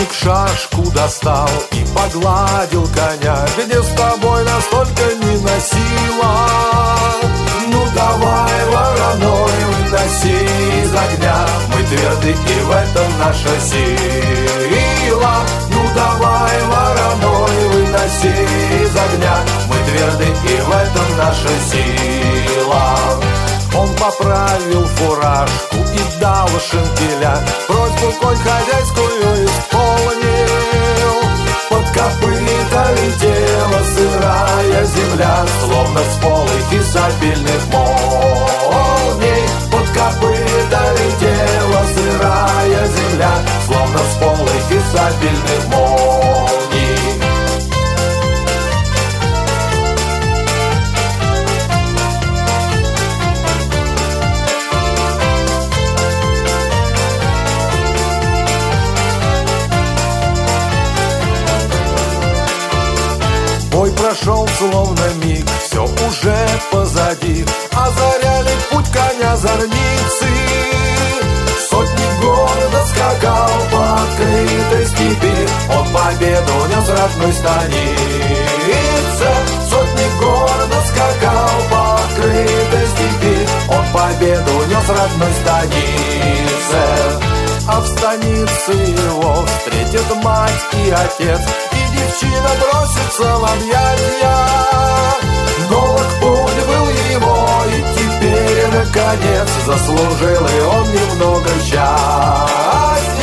Охотник шашку достал и погладил коня. Где с тобой настолько не носила? Ну давай, вороной, выноси из огня. Мы тверды, и в этом наша сила. Ну давай, вороной, выноси из огня. Мы тверды, и в этом наша сила. Он поправил фуражку и дал шинкеля, просьбу конь хозяйскую исполнил. Под копыта летела сырая земля, словно с полых и сабельных молний. Под копыта летела сырая земля, словно с полых и сабельных молний. Бой прошел словно миг, все уже позади, озаряли путь коня зорницы. Сотник гордо скакал по открытой степи, он победу нес родной станице. Сотник гордо скакал по открытой степи, он победу нес родной станице. А в станице его встретят мать и отец, и девчина бросится в объятия. Долг путь был его, и теперь, наконец, заслужил и он немного счастья.